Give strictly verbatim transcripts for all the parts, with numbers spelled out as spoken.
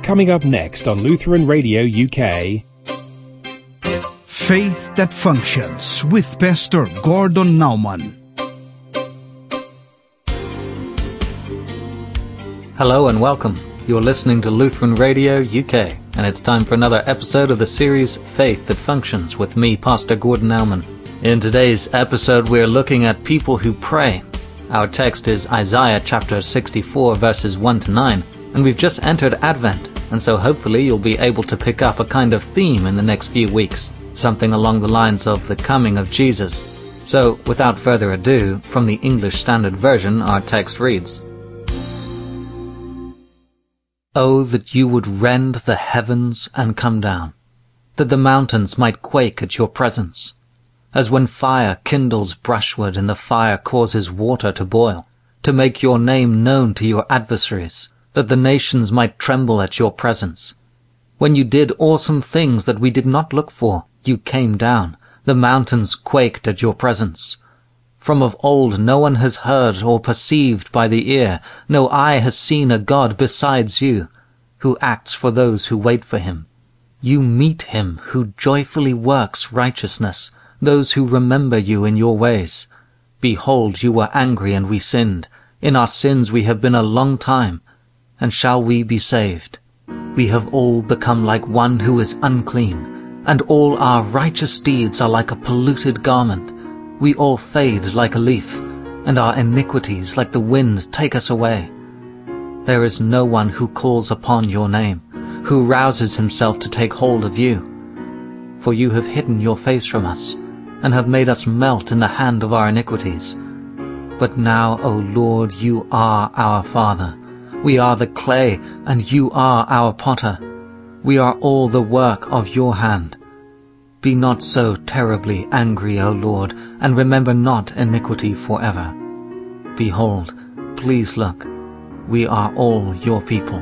Coming up next on Lutheran Radio U K. Faith That Functions with Pastor Gordon Nauman. Hello and welcome. You're listening to Lutheran Radio U K, and it's time for another episode of the series Faith That Functions with me, Pastor Gordon Nauman. In today's episode, we're looking at people who pray. Our text is Isaiah chapter sixty-four, verses one to nine, and we've just entered Advent, and so hopefully you'll be able to pick up a kind of theme in the next few weeks, something along the lines of the coming of Jesus. So, without further ado, from the English Standard Version, our text reads, Oh, that you would rend the heavens and come down, that the mountains might quake at your presence, as when fire kindles brushwood and the fire causes water to boil, to make your name known to your adversaries, that the nations might tremble at your presence. When you did awesome things that we did not look for, you came down, the mountains quaked at your presence. From of old no one has heard or perceived by the ear, no eye has seen a God besides you, who acts for those who wait for him. You meet him who joyfully works righteousness, those who remember you in your ways. Behold, you were angry and we sinned. In our sins we have been a long time. And shall we be saved? We have all become like one who is unclean, and all our righteous deeds are like a polluted garment. We all fade like a leaf, and our iniquities like the wind take us away. There is no one who calls upon your name, who rouses himself to take hold of you. For you have hidden your face from us, and have made us melt in the hand of our iniquities. But now, O Lord, you are our Father. We are the clay, and you are our potter. We are all the work of your hand. Be not so terribly angry, O Lord, and remember not iniquity forever. Behold, please look, we are all your people.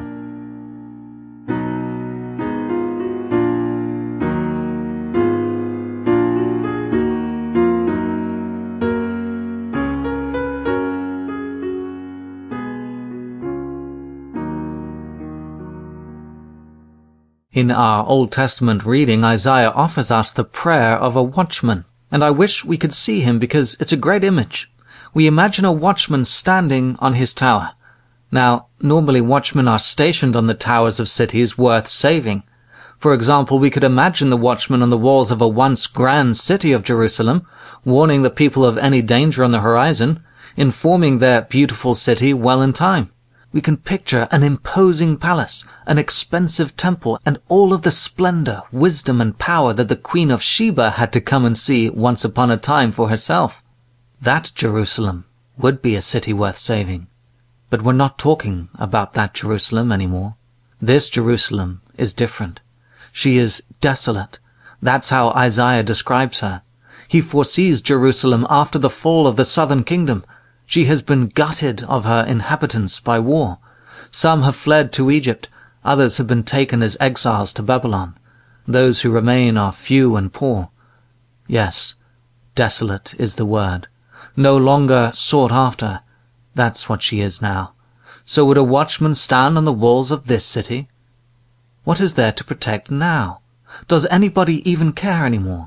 In our Old Testament reading, Isaiah offers us the prayer of a watchman, and I wish we could see him because it's a great image. We imagine a watchman standing on his tower. Now, normally watchmen are stationed on the towers of cities worth saving. For example, we could imagine the watchman on the walls of a once grand city of Jerusalem, warning the people of any danger on the horizon, informing their beautiful city well in time. We can picture an imposing palace, an expensive temple, and all of the splendor, wisdom, and power that the Queen of Sheba had to come and see once upon a time for herself. That Jerusalem would be a city worth saving. But we're not talking about that Jerusalem anymore. This Jerusalem is different. She is desolate. That's how Isaiah describes her. He foresees Jerusalem after the fall of the southern kingdom. She has been gutted of her inhabitants by war. Some have fled to Egypt, others have been taken as exiles to Babylon. Those who remain are few and poor. Yes, desolate is the word. No longer sought after. That's what she is now. So would a watchman stand on the walls of this city? What is there to protect now? Does anybody even care anymore?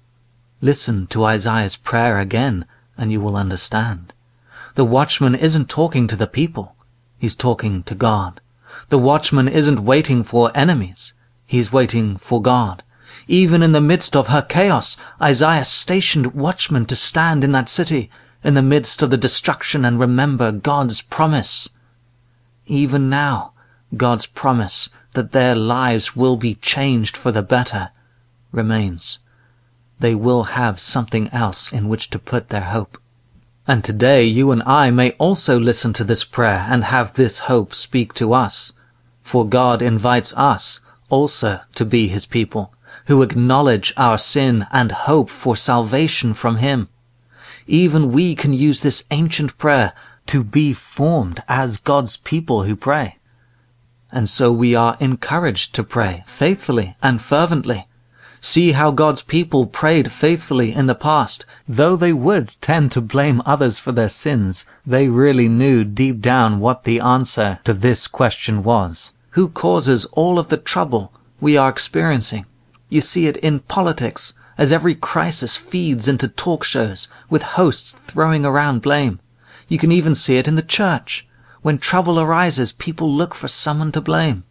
Listen to Isaiah's prayer again, and you will understand. The watchman isn't talking to the people. He's talking to God. The watchman isn't waiting for enemies. He's waiting for God. Even in the midst of her chaos, Isaiah stationed watchmen to stand in that city, in the midst of the destruction, and remember God's promise. Even now, God's promise that their lives will be changed for the better remains. They will have something else in which to put their hope. And today you and I may also listen to this prayer and have this hope speak to us. For God invites us also to be his people, who acknowledge our sin and hope for salvation from him. Even we can use this ancient prayer to be formed as God's people who pray. And so we are encouraged to pray faithfully and fervently. See how God's people prayed faithfully in the past. Though they would tend to blame others for their sins, they really knew deep down what the answer to this question was. Who causes all of the trouble we are experiencing? You see it in politics, as every crisis feeds into talk shows with hosts throwing around blame. You can even see it in the church. When trouble arises, people look for someone to blame.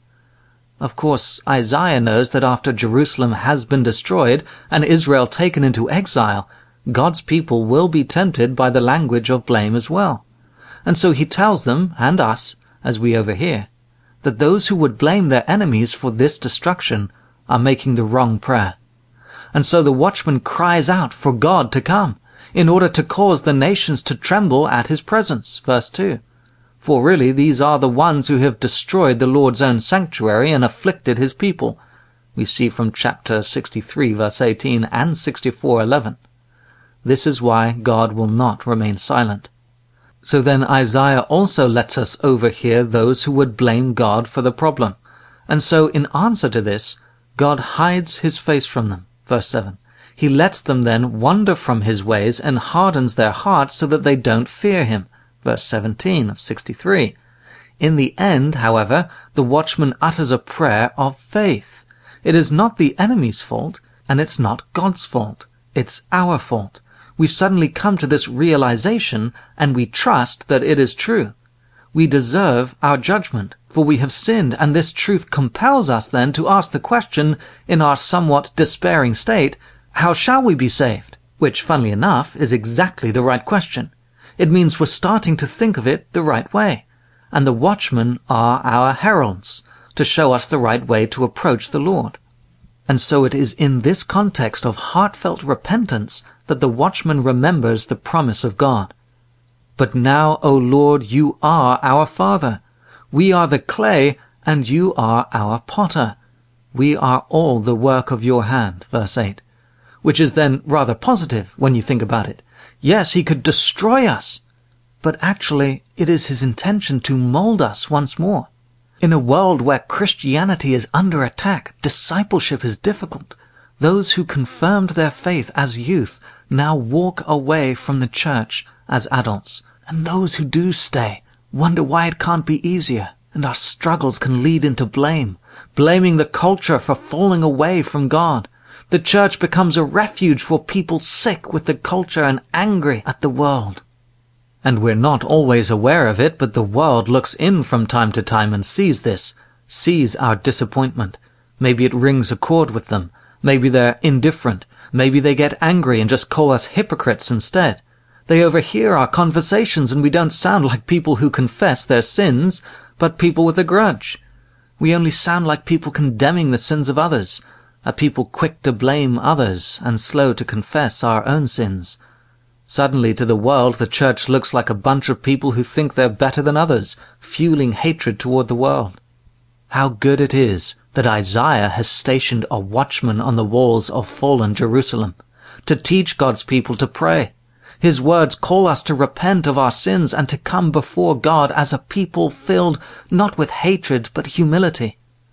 Of course, Isaiah knows that after Jerusalem has been destroyed and Israel taken into exile, God's people will be tempted by the language of blame as well. And so he tells them, and us, as we overhear, that those who would blame their enemies for this destruction are making the wrong prayer. And so the watchman cries out for God to come, in order to cause the nations to tremble at his presence. Verse two. For really these are the ones who have destroyed the Lord's own sanctuary and afflicted his people. We see from chapter sixty-three, verse eighteen, and sixty-four, eleven. This is why God will not remain silent. So then Isaiah also lets us overhear those who would blame God for the problem. And so in answer to this, God hides his face from them. Verse seven. He lets them then wander from his ways and hardens their hearts so that they don't fear him. Verse seventeen of sixty-three. In the end, however, the watchman utters a prayer of faith. It is not the enemy's fault, and it's not God's fault. It's our fault. We suddenly come to this realization, and we trust that it is true. We deserve our judgment, for we have sinned, and this truth compels us then to ask the question, in our somewhat despairing state, how shall we be saved? Which, funnily enough, is exactly the right question. It means we're starting to think of it the right way. And the watchmen are our heralds, to show us the right way to approach the Lord. And so it is in this context of heartfelt repentance that the watchman remembers the promise of God. But now, O Lord, you are our Father. We are the clay, and you are our potter. We are all the work of your hand. Verse eight. Which is then rather positive when you think about it. Yes, he could destroy us, but actually it is his intention to mold us once more. In a world where Christianity is under attack, discipleship is difficult. Those who confirmed their faith as youth now walk away from the church as adults, and those who do stay wonder why it can't be easier, and our struggles can lead into blame, blaming the culture for falling away from God. The church becomes a refuge for people sick with the culture and angry at the world. And we're not always aware of it, but the world looks in from time to time and sees this, sees our disappointment. Maybe it rings a chord with them. Maybe they're indifferent. Maybe they get angry and just call us hypocrites instead. They overhear our conversations and we don't sound like people who confess their sins, but people with a grudge. We only sound like people condemning the sins of others, a people quick to blame others and slow to confess our own sins. Suddenly to the world the church looks like a bunch of people who think they're better than others, fueling hatred toward the world. How good it is that Isaiah has stationed a watchman on the walls of fallen Jerusalem, to teach God's people to pray. His words call us to repent of our sins and to come before God as a people filled not with hatred but humility.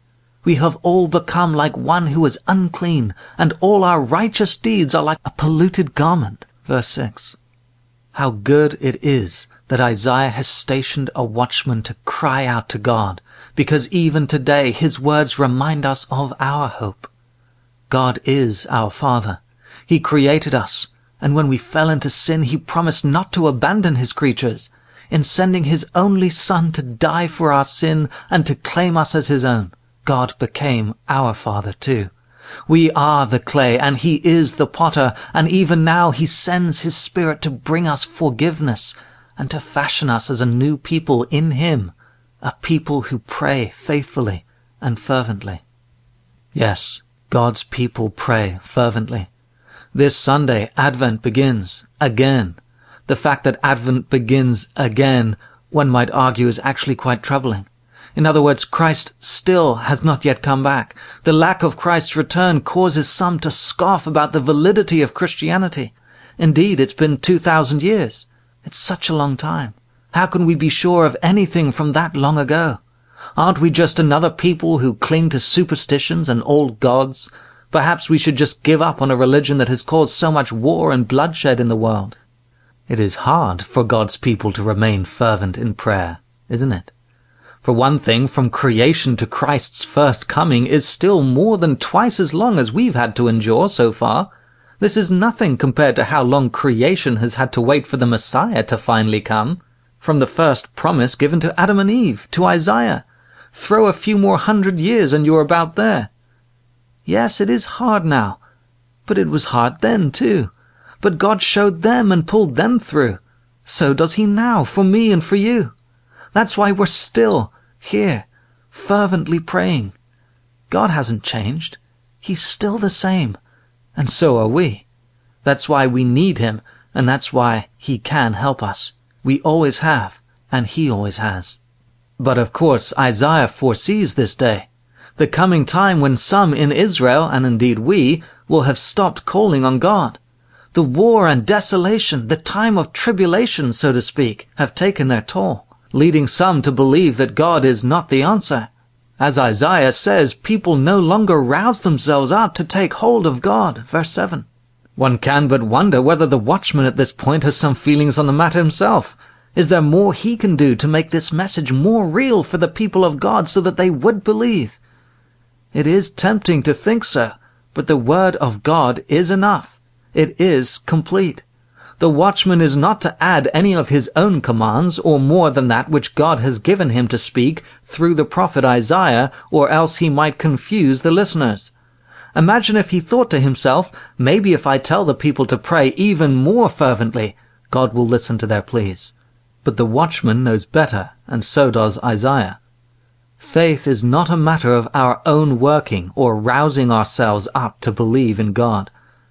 We have all become like one who is unclean, and all our righteous deeds are like a polluted garment. Verse six. How good it is that Isaiah has stationed a watchman to cry out to God, because even today his words remind us of our hope. God is our Father. He created us, and when we fell into sin, he promised not to abandon his creatures. In sending his only Son to die for our sin and to claim us as his own, God became our Father too. We are the clay, and he is the potter, and even now he sends his Spirit to bring us forgiveness and to fashion us as a new people in him, a people who pray faithfully and fervently. Yes, God's people pray fervently. This Sunday, Advent begins again. The fact that Advent begins again, one might argue, is actually quite troubling. In other words, Christ still has not yet come back. The lack of Christ's return causes some to scoff about the validity of Christianity. Indeed, it's been two thousand years. It's such a long time. How can we be sure of anything from that long ago? Aren't we just another people who cling to superstitions and old gods? Perhaps we should just give up on a religion that has caused so much war and bloodshed in the world. It is hard for God's people to remain fervent in prayer, isn't it? For one thing, from creation to Christ's first coming is still more than twice as long as we've had to endure so far. This is nothing compared to how long creation has had to wait for the Messiah to finally come. From the first promise given to Adam and Eve, to Isaiah. Throw a few more hundred years and you're about there. Yes, it is hard now, but it was hard then too. But God showed them and pulled them through. So does he now for me and for you. That's why we're still here, fervently praying. God hasn't changed. He's still the same. And so are we. That's why we need him, and that's why he can help us. We always have, and he always has. But of course, Isaiah foresees this day, the coming time when some in Israel, and indeed we, will have stopped calling on God. The war and desolation, the time of tribulation, so to speak, have taken their toll, leading some to believe that God is not the answer. As Isaiah says, people no longer rouse themselves up to take hold of God. Verse seven. One can but wonder whether the watchman at this point has some feelings on the matter himself. Is there more he can do to make this message more real for the people of God so that they would believe? It is tempting to think so, but the word of God is enough. It is complete. The watchman is not to add any of his own commands or more than that which God has given him to speak through the prophet Isaiah, or else he might confuse the listeners. Imagine if he thought to himself, maybe if I tell the people to pray even more fervently, God will listen to their pleas. But the watchman knows better, and so does Isaiah. Faith is not a matter of our own working or rousing ourselves up to believe in God.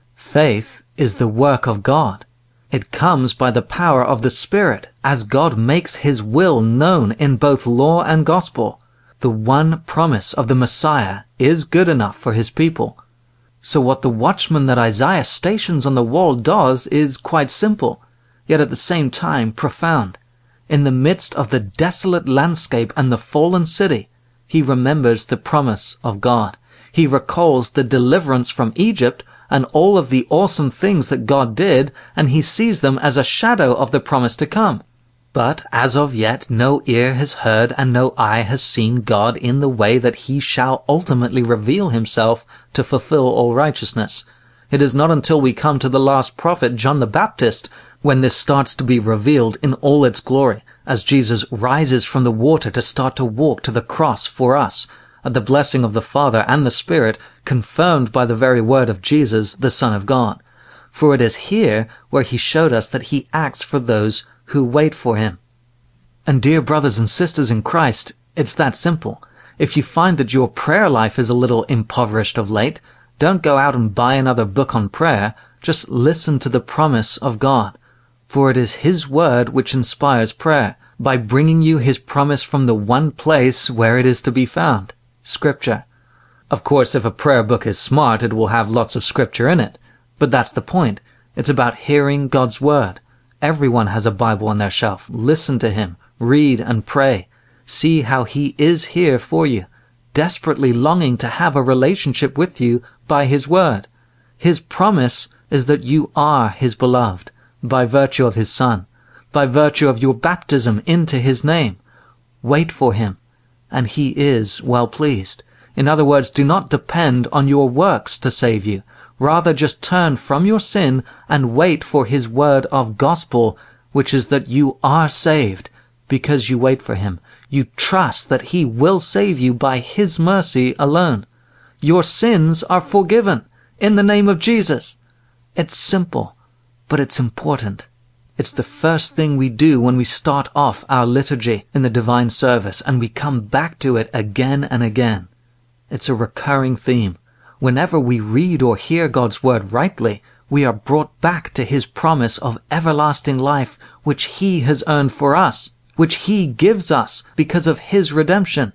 Faith is the work of God. It comes by the power of the Spirit, as God makes his will known in both law and gospel. The one promise of the Messiah is good enough for his people. So what the watchman that Isaiah stations on the wall does is quite simple, yet at the same time profound. In the midst of the desolate landscape and the fallen city, he remembers the promise of God. He recalls the deliverance from Egypt and all of the awesome things that God did, and he sees them as a shadow of the promise to come. But as of yet no ear has heard and no eye has seen God in the way that he shall ultimately reveal himself to fulfill all righteousness. It is not until we come to the last prophet, John the Baptist, when this starts to be revealed in all its glory, as Jesus rises from the water to start to walk to the cross for us, at the blessing of the Father and the Spirit, confirmed by the very word of Jesus, the Son of God. For it is here where he showed us that he acts for those who wait for him. And dear brothers and sisters in Christ, it's that simple. If you find that your prayer life is a little impoverished of late, don't go out and buy another book on prayer. Just listen to the promise of God. For it is his word which inspires prayer, by bringing you his promise from the one place where it is to be found, Scripture. Of course, if a prayer book is smart, it will have lots of Scripture in it. But that's the point. It's about hearing God's word. Everyone has a Bible on their shelf. Listen to him, read and pray. See how he is here for you, desperately longing to have a relationship with you by his word. His promise is that you are his beloved, by virtue of his Son, by virtue of your baptism into his name. Wait for him, and he is well pleased. In other words, do not depend on your works to save you. Rather just turn from your sin and wait for his word of gospel, which is that you are saved because you wait for him. You trust that he will save you by his mercy alone. Your sins are forgiven in the name of Jesus. It's simple, but it's important. It's the first thing we do when we start off our liturgy in the divine service, and we come back to it again and again. It's a recurring theme. Whenever we read or hear God's word rightly, we are brought back to his promise of everlasting life, which he has earned for us, which he gives us because of his redemption.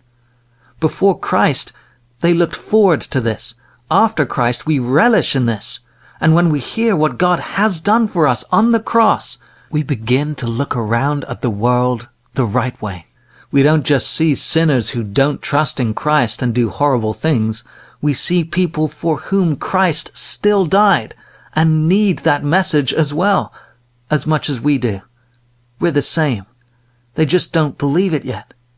Before Christ, they looked forward to this. After Christ, we relish in this. And when we hear what God has done for us on the cross, we begin to look around at the world the right way. We don't just see sinners who don't trust in Christ and do horrible things. We see people for whom Christ still died and need that message as well, as much as we do. We're the same. They just don't believe it yet.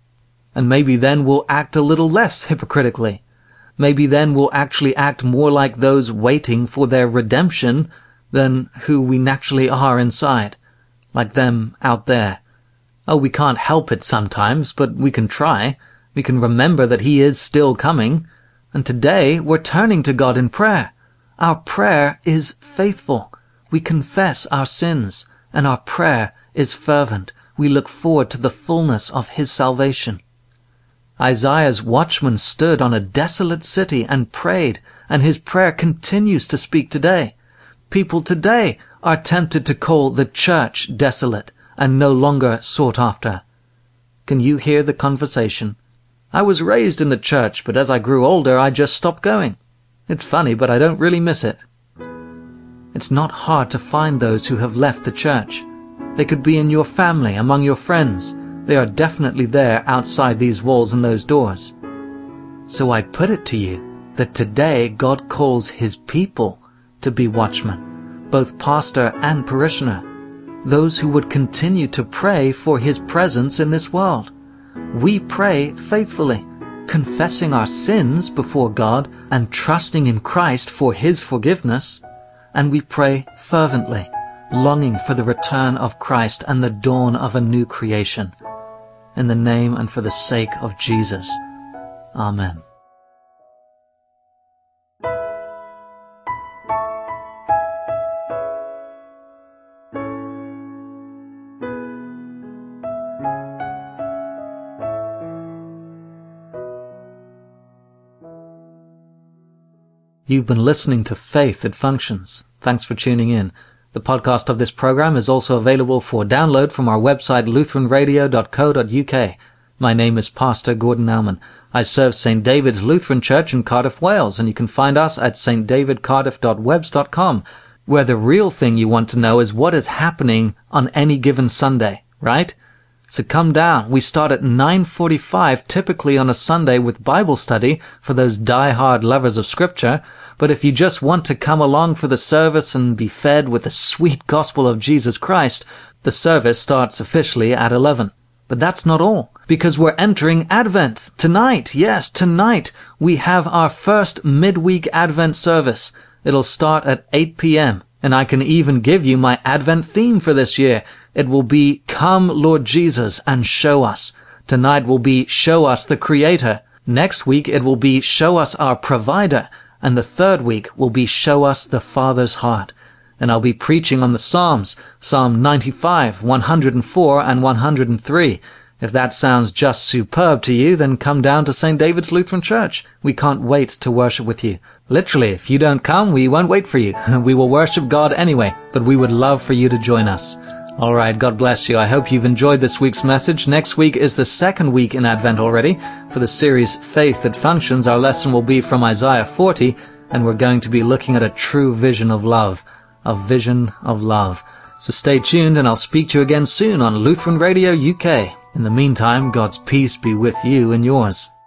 And maybe then we'll act a little less hypocritically. Maybe then we'll actually act more like those waiting for their redemption than who we naturally are inside, like them out there. Oh, we can't help it sometimes, but we can try. We can remember that He is still coming. And today we're turning to God in prayer. Our prayer is faithful. We confess our sins, and our prayer is fervent. We look forward to the fullness of His salvation. Isaiah's watchman stood on a desolate city and prayed, and his prayer continues to speak today. People today are tempted to call the church desolate and no longer sought after. Can you hear the conversation? I was raised in the church, but as I grew older, I just stopped going. It's funny, but I don't really miss it. It's not hard to find those who have left the church. They could be in your family, among your friends. They are definitely there outside these walls and those doors. So I put it to you that today God calls His people to be watchmen, both pastor and parishioner, those who would continue to pray for His presence in this world. We pray faithfully, confessing our sins before God and trusting in Christ for His forgiveness, and we pray fervently, longing for the return of Christ and the dawn of a new creation. In the name and for the sake of Jesus. Amen. You've been listening to Faith That Functions. Thanks for tuning in. The podcast of this program is also available for download from our website lutheran radio dot co dot u k. My name is Pastor Gordon Nauman. I serve Saint David's Lutheran Church in Cardiff, Wales, and you can find us at s t david cardiff dot webs dot com, where the real thing you want to know is what is happening on any given Sunday, right? So come down. We start at nine forty-five, typically on a Sunday, with Bible study for those die-hard lovers of Scripture. But if you just want to come along for the service and be fed with the sweet gospel of Jesus Christ, the service starts officially at eleven. But that's not all, because we're entering Advent. Tonight, yes, tonight, we have our first midweek Advent service. It'll start at eight p.m., and I can even give you my Advent theme for this year. It will be, Come, Lord Jesus, and Show Us. Tonight will be, Show Us the Creator. Next week, it will be, Show Us our Provider. And the third week will be Show Us the Father's Heart. And I'll be preaching on the Psalms, Psalm ninety-five, one hundred four, and one hundred three. If that sounds just superb to you, then come down to Saint David's Lutheran Church. We can't wait to worship with you. Literally, if you don't come, we won't wait for you. We will worship God anyway, but we would love for you to join us. All right, God bless you. I hope you've enjoyed this week's message. Next week is the second week in Advent already. For the series Faith That Functions, our lesson will be from Isaiah forty, and we're going to be looking at a true vision of love. A vision of love. So stay tuned, and I'll speak to you again soon on Lutheran Radio U K. In the meantime, God's peace be with you and yours.